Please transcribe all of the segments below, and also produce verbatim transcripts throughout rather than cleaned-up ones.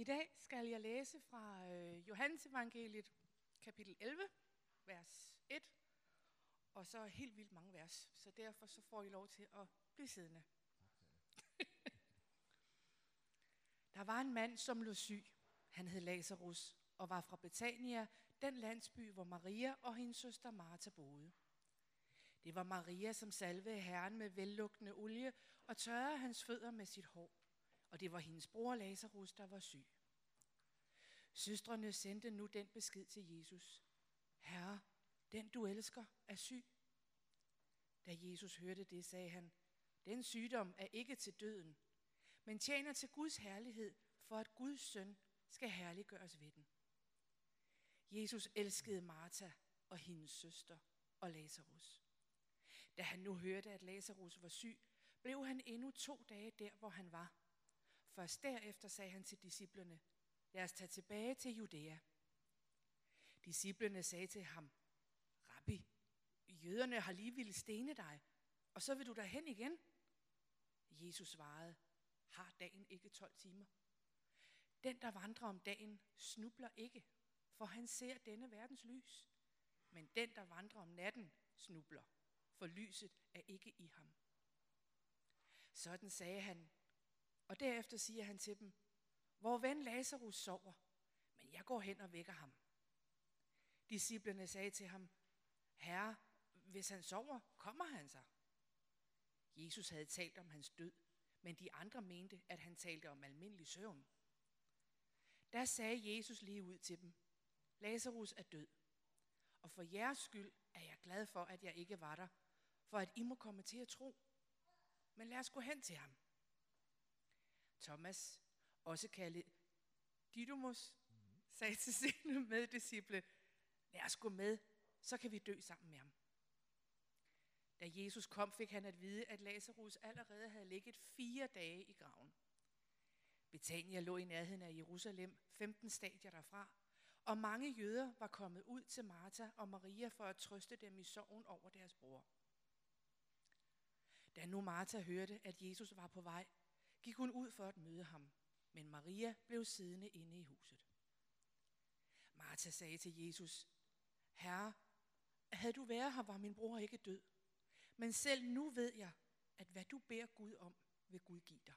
I dag skal jeg læse fra øh, Johannes evangeliet, kapitel elleve, vers et, og så helt vildt mange vers, så derfor så får I lov til at blive siddende. Der var en mand, som lå syg. Han hed Lazarus og var fra Betania, den landsby, hvor Maria og hendes søster Martha boede. Det var Maria, som salvede Herren med vellugtende olie og tørrede hans fødder med sit hår. Og det var hendes bror Lazarus, der var syg. Søstrene sendte nu den besked til Jesus: Herre, den du elsker er syg. Da Jesus hørte det, sagde han: Den sygdom er ikke til døden, men tjener til Guds herlighed, for at Guds søn skal herliggøres ved den. Jesus elskede Martha og hendes søster og Lazarus. Da han nu hørte, at Lazarus var syg, blev han endnu to dage der, hvor han var. Først derefter sagde han til disciplene: Lad os tage tilbage til Judæa. Disciplene sagde til ham: Rabbi, jøderne har lige ville stene dig, og så vil du derhen igen? Jesus svarede: Har dagen ikke tolv timer? Den, der vandrer om dagen, snubler ikke, for han ser denne verdens lys. Men den, der vandrer om natten, snubler, for lyset er ikke i ham. Sådan sagde han, og derefter siger han til dem: Vor ven Lazarus sover, men jeg går hen og vækker ham. Disciplene sagde til ham: Herre, hvis han sover, kommer han sig. Jesus havde talt om hans død, men de andre mente, at han talte om almindelig søvn. Der sagde Jesus lige ud til dem: Lazarus er død, og for jeres skyld er jeg glad for, at jeg ikke var der, for at I må komme til at tro. Men lad os gå hen til ham. Thomas, også kaldet Didymus, sagde til sine meddisciple: Lad os gå med, så kan vi dø sammen med ham. Da Jesus kom, fik han at vide, at Lazarus allerede havde ligget fire dage i graven. Betania lå i nærheden af Jerusalem, femten stadier derfra, og mange jøder var kommet ud til Martha og Maria for at trøste dem i sorgen over deres bror. Da nu Martha hørte, at Jesus var på vej, gik hun ud for at møde ham, men Maria blev siddende inde i huset. Martha sagde til Jesus: Herre, havde du været her, var min bror ikke død. Men selv nu ved jeg, at hvad du beder Gud om, vil Gud give dig.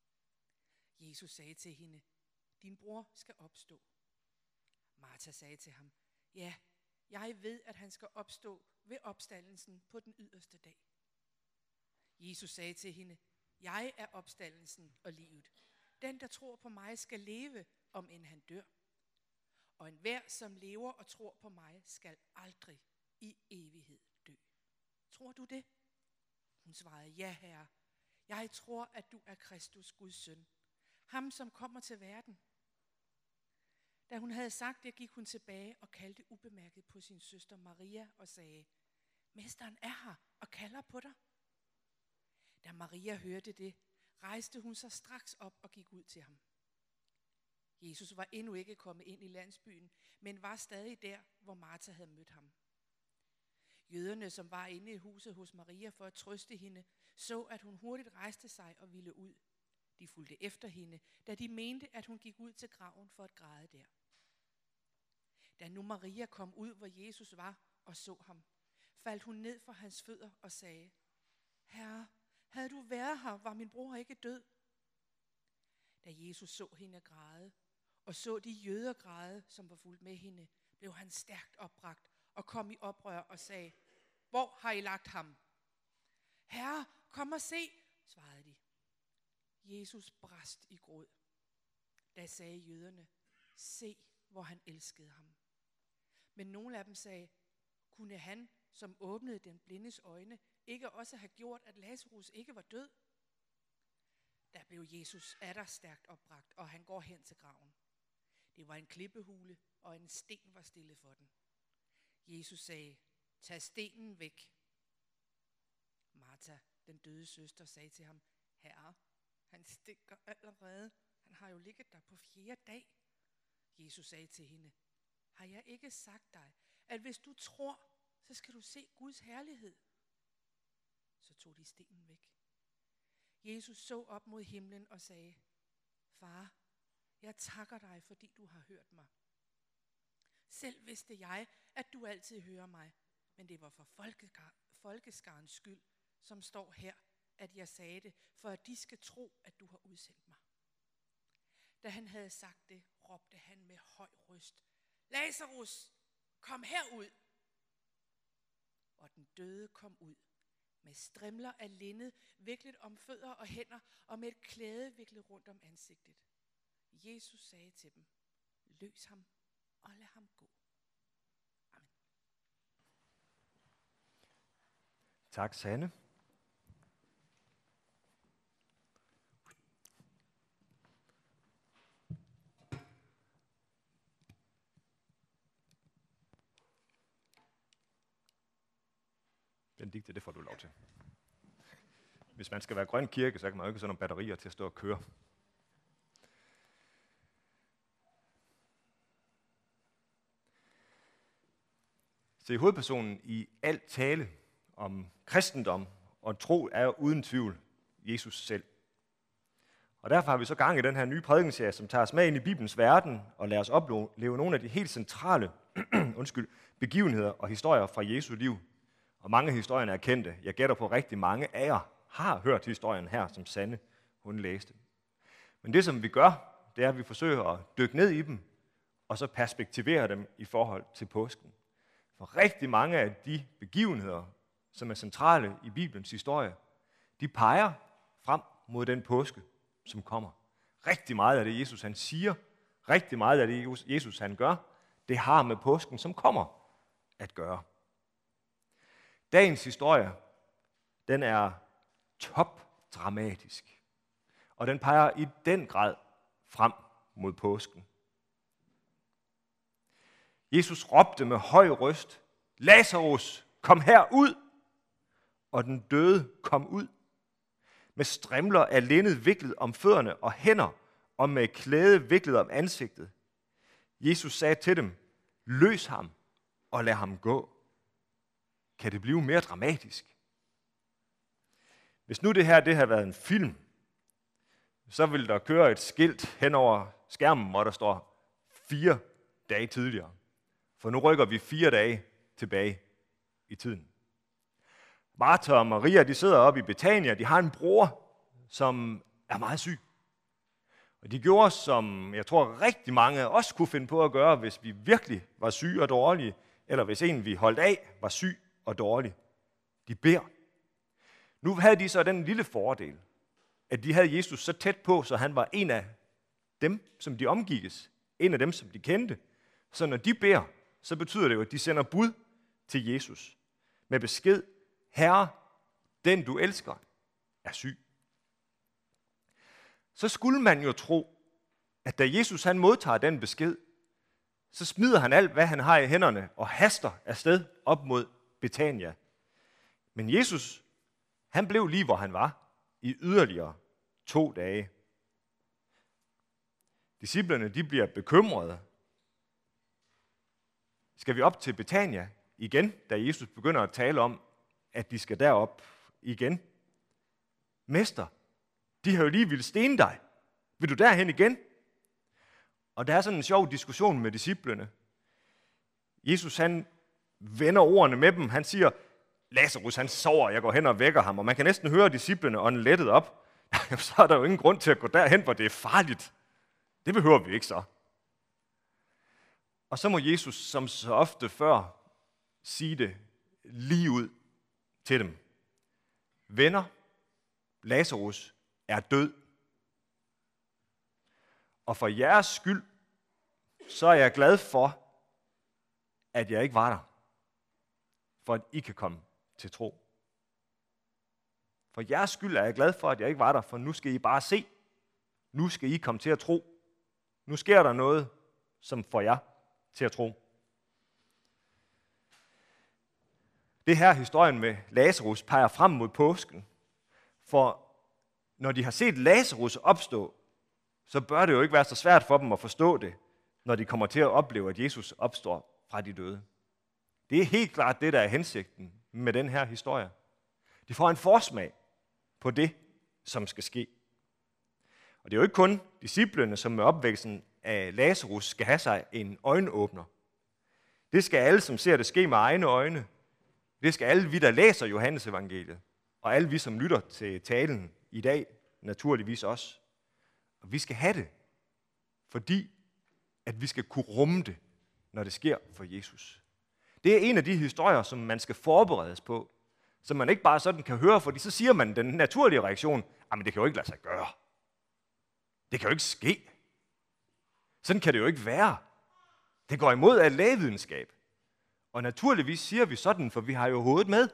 Jesus sagde til hende: Din bror skal opstå. Martha sagde til ham: Ja, jeg ved, at han skal opstå ved opstandelsen på den yderste dag. Jesus sagde til hende: Jeg er opstandelsen og livet. Den, der tror på mig, skal leve, om end han dør. Og enhver, som lever og tror på mig, skal aldrig i evighed dø. Tror du det? Hun svarede: Ja, Herre. Jeg tror, at du er Kristus, Guds søn, ham som kommer til verden. Da hun havde sagt det, gik hun tilbage og kaldte ubemærket på sin søster Maria og sagde: Mesteren er her og kalder på dig. Da Maria hørte det, rejste hun sig straks op og gik ud til ham. Jesus var endnu ikke kommet ind i landsbyen, men var stadig der, hvor Martha havde mødt ham. Jøderne, som var inde i huset hos Maria for at trøste hende, så, at hun hurtigt rejste sig og ville ud. De fulgte efter hende, da de mente, at hun gik ud til graven for at græde der. Da nu Maria kom ud, hvor Jesus var, og så ham, faldt hun ned for hans fødder og sagde: Herre, havde du været her, var min bror ikke død. Da Jesus så hende græde, og så de jøder græde, som var fulgt med hende, blev han stærkt opbragt og kom i oprør og sagde: Hvor har I lagt ham? Herre, kom og se, svarede de. Jesus brast i gråd. Da sagde jøderne: Se, hvor han elskede ham. Men nogle af dem sagde: Kunne han, som åbnede den blindes øjne, ikke også have gjort, at Lazarus ikke var død? Der blev Jesus atter stærkt opbragt, og han går hen til graven. Det var en klippehule, og en sten var stillet for den. Jesus sagde: Tag stenen væk. Martha, den døde søster, sagde til ham: Herre, han stinker allerede. Han har jo ligget der på fjerde dag. Jesus sagde til hende: Har jeg ikke sagt dig, at hvis du tror, så skal du se Guds herlighed? Så tog de stenen væk. Jesus så op mod himlen og sagde: Far, Jeg takker dig, fordi du har hørt mig. Selv vidste jeg, at du altid hører mig, men det var for folkeskarens skyld, som står her, at jeg sagde det, for at de skal tro, at du har udsendt mig. Da han havde sagt det, råbte han med høj røst: Lazarus, kom herud! Og den døde kom ud, med strimler af linned viklet om fødder og hænder, og med et klæde viklet rundt om ansigtet. Jesus sagde til dem: Løs ham og lad ham gå. Amen. Tak, Sanne. Benedikte, det får du lov til. Hvis man skal være grøn kirke, så kan man jo ikke sådan nogle batterier til at stå og køre. Så hovedpersonen i alt tale om kristendom og tro er jo uden tvivl Jesus selv. Og derfor har vi så gang i den her nye prædikenserie, som tager os med ind i Bibelens verden og lader os opleve nogle af de helt centrale undskyld, begivenheder og historier fra Jesu liv. Og mange af historierne er kendte. Jeg gætter på, rigtig mange af jer har hørt historien her, som Sanne hun læste. Men det, som vi gør, det er, at vi forsøger at dykke ned i dem, og så perspektivere dem i forhold til påsken. For rigtig mange af de begivenheder, som er centrale i Bibelens historie, de peger frem mod den påske, som kommer. Rigtig meget af det, Jesus han siger, rigtig meget af det, Jesus han gør, det har med påsken, som kommer, at gøre. Dagens historie, den er topdramatisk, og den peger i den grad frem mod påsken. Jesus råbte med høj røst: Lazarus, kom herud! Og den døde kom ud, med strimler af linned viklet om fødderne og hænder, og med klæde viklet om ansigtet. Jesus sagde til dem: Løs ham og lad ham gå. Kan det blive mere dramatisk? Hvis nu det her det har været en film, så vil der køre et skilt hen over skærmen, hvor der står fire dage tidligere. For nu rykker vi fire dage tilbage i tiden. Martha og Maria, de sidder oppe i Betania. De har en bror, som er meget syg. Og de gjorde, som jeg tror rigtig mange af os kunne finde på at gøre, hvis vi virkelig var syge og dårlige, eller hvis en, vi holdt af, var syg og dårlig. De beder. Nu havde de så den lille fordel, at de havde Jesus så tæt på, så han var en af dem, som de omgikkes. En af dem, som de kendte. Så når de beder, så betyder det jo, at de sender bud til Jesus med besked: Herre, den du elsker, er syg. Så skulle man jo tro, at da Jesus han modtager den besked, så smider han alt, hvad han har i hænderne, og haster afsted op mod Betania. Men Jesus, han blev lige, hvor han var, i yderligere to dage. Disciplerne, de bliver bekymrede. Skal vi op til Betania igen, da Jesus begynder at tale om, at de skal derop igen? Mester, de har jo lige ville stene dig. Vil du derhen igen? Og der er sådan en sjov diskussion med disciplene. Jesus han vender ordene med dem. Han siger: Lazarus han sover, jeg går hen og vækker ham. Og man kan næsten høre disciplene ånde lettet op. Så er der jo ingen grund til at gå derhen, hvor det er farligt. Det behøver vi ikke så. Og så må Jesus, som så ofte før, sige det lige ud til dem. Venner, Lazarus er død. Og for jeres skyld, så er jeg glad for, at jeg ikke var der. For at I kan komme til tro. For jeres skyld er jeg glad for, at jeg ikke var der, for nu skal I bare se. Nu skal I komme til at tro. Nu sker der noget, som får jer til at tro. Det her historien med Lazarus peger frem mod påsken. For når de har set Lazarus opstå, så bør det jo ikke være så svært for dem at forstå det, når de kommer til at opleve, at Jesus opstår fra de døde. Det er helt klart det, der er hensigten med den her historie. De får en forsmag på det, som skal ske. Og det er jo ikke kun disciplene, som med opvæksten af Lazarus skal have sig en øjenåbner. Det skal alle, som ser det ske med egne øjne. Det skal alle vi, der læser Johannes evangeliet. Og alle vi, som lytter til talen i dag, naturligvis også. Og vi skal have det, fordi at vi skal kunne rumme det, når det sker for Jesus. Det er en af de historier, som man skal forberedes på, som man ikke bare sådan kan høre, fordi så siger man den naturlige reaktion, jamen det kan jo ikke lade sig gøre. Det kan jo ikke ske. Sådan kan det jo ikke være. Det går imod al lægevidenskab. Og naturligvis siger vi sådan, for vi har jo hovedet med.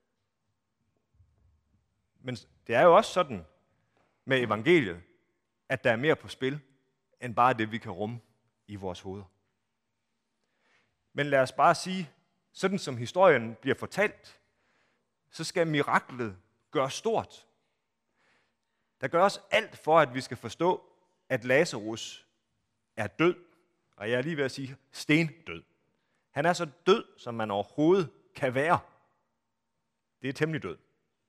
Men det er jo også sådan med evangeliet, at der er mere på spil, end bare det, vi kan rumme i vores hoveder. Men lad os bare sige, sådan som historien bliver fortalt, så skal miraklet gøres stort. Der gøres alt for, at vi skal forstå, at Lazarus er død, og jeg er lige ved at sige stendød. Han er så død, som man overhovedet kan være. Det er temmelig død.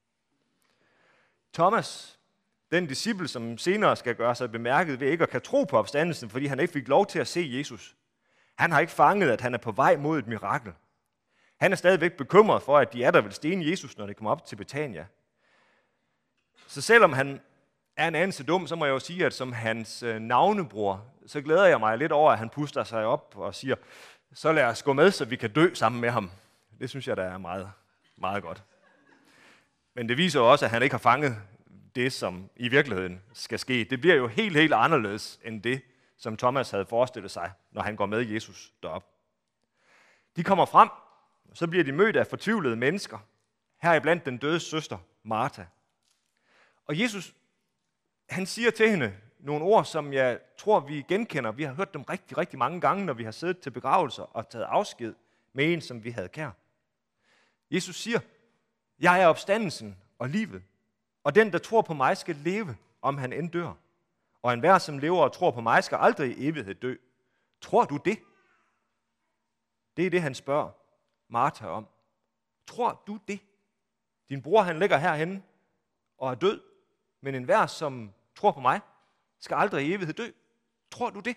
Thomas, den disciple, som senere skal gøre sig bemærket ved ikke at kan tro på opstandelsen, fordi han ikke fik lov til at se Jesus, han har ikke fanget, at han er på vej mod et mirakel. Han er stadigvæk bekymret for, at de er der vil stene Jesus, når det kommer op til Betania. Så selvom han er en anelse dum, så må jeg jo sige, at som hans navnebror, så glæder jeg mig lidt over, at han puster sig op og siger, så lad os gå med, så vi kan dø sammen med ham. Det synes jeg, der er meget, meget godt. Men det viser jo også, at han ikke har fanget det, som i virkeligheden skal ske. Det bliver jo helt, helt anderledes end det, som Thomas havde forestillet sig, når han går med Jesus derop. De kommer frem, og så bliver de mødt af fortvivlede mennesker, heriblandt den døde søster, Martha. Og Jesus, han siger til hende nogle ord, som jeg tror, vi genkender. Vi har hørt dem rigtig, rigtig mange gange, når vi har siddet til begravelser og taget afsked med en, som vi havde kær. Jesus siger, jeg er opstandelsen og livet, og den, der tror på mig, skal leve, om han end dør. Og enhver, som lever og tror på mig, skal aldrig i evighed dø. Tror du det? Det er det, han spørger Martha om. Tror du det? Din bror, han ligger herhenne og er død, men enhver, som tror på mig, skal aldrig i evighed dø. Tror du det?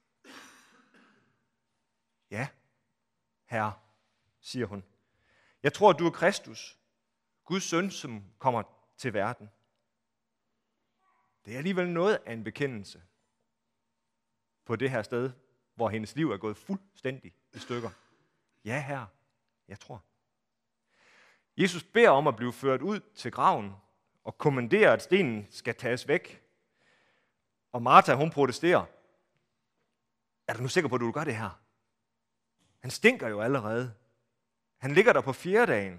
Ja, herre, siger hun. Jeg tror, at du er Kristus, Guds søn, som kommer til verden. Det er alligevel noget af en bekendelse på det her sted, hvor hendes liv er gået fuldstændig i stykker. Ja, herre, jeg tror. Jesus beder om at blive ført ud til graven og kommanderer, at stenen skal tages væk. Og Martha, hun protesterer. Er du nu sikker på, at du vil gøre det her? Han stinker jo allerede. Han ligger der på fjerde dagen.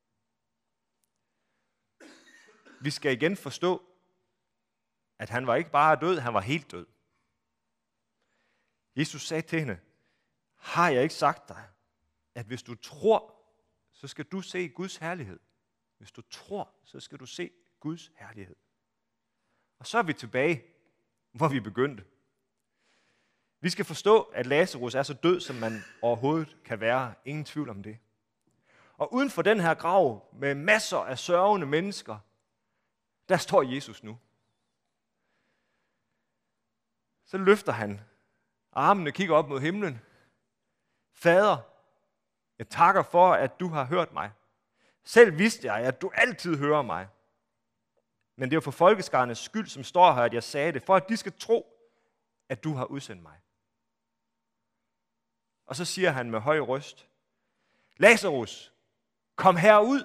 Vi skal igen forstå, at han var ikke bare død, han var helt død. Jesus sagde til hende, har jeg ikke sagt dig, at hvis du tror, så skal du se Guds herlighed. Hvis du tror, så skal du se Guds herlighed. Og så er vi tilbage, hvor vi begyndte. Vi skal forstå, at Lazarus er så død, som man overhovedet kan være. Ingen tvivl om det. Og uden for den her grav, med masser af sørgende mennesker, der står Jesus nu. Så løfter han armene, kigger op mod himlen. Fader, jeg takker for, at du har hørt mig. Selv vidste jeg, at du altid hører mig. Men det er jo for folkeskarnes skyld, som står her, at jeg sagde det, for at de skal tro, at du har udsendt mig. Og så siger han med høj røst, Lazarus, kom herud.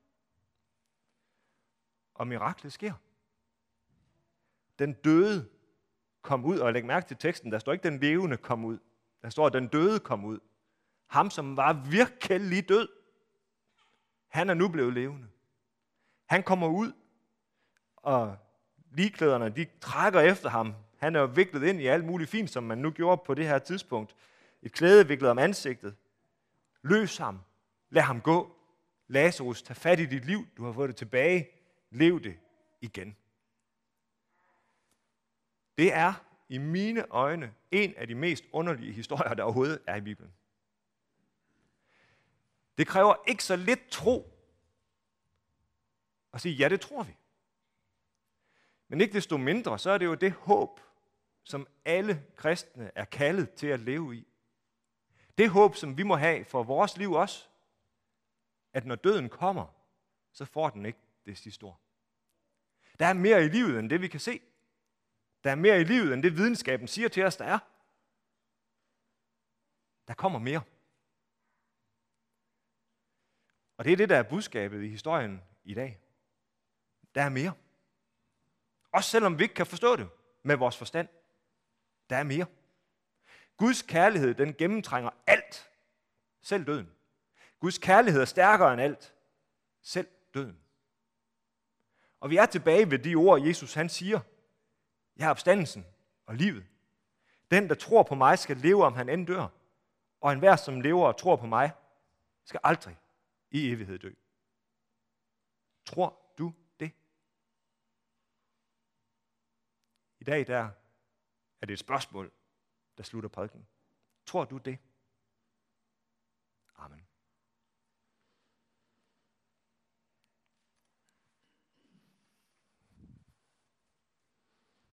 Og miraklet sker. Den døde kom ud, og læg mærke til teksten, der står ikke den levende kom ud. Der står, at den døde kom ud. Ham, som var virkelig død, han er nu blevet levende. Han kommer ud, og ligklæderne, de trækker efter ham. Han er jo viklet ind i alt muligt fint, som man nu gjorde på det her tidspunkt. Et klæde viklet om ansigtet. Løs ham. Lad ham gå. Lazarus, tag fat i dit liv. Du har fået det tilbage. Lev det igen. Det er i mine øjne en af de mest underlige historier, der overhovedet er i Bibelen. Det kræver ikke så lidt tro at sige, ja, det tror vi. Men ikke desto mindre, så er det jo det håb, som alle kristne er kaldet til at leve i. Det håb, som vi må have for vores liv også, at når døden kommer, så får den ikke det sidste ord. Der er mere i livet, end det vi kan se. Der er mere i livet, end det videnskaben siger til os, der er. Der kommer mere. Og det er det, der er budskabet i historien i dag. Der er mere. Også selvom vi ikke kan forstå det med vores forstand. Der er mere. Guds kærlighed, den gennemtrænger alt. Selv døden. Guds kærlighed er stærkere end alt. Selv døden. Og vi er tilbage ved de ord, Jesus han siger. Jeg er opstandelsen og livet. Den, der tror på mig, skal leve, om han end dør. Og enhver, som lever og tror på mig, skal aldrig i evighed dø. Tror du det? I dag der er det et spørgsmål, der slutter prædiken. Tror du det? Amen.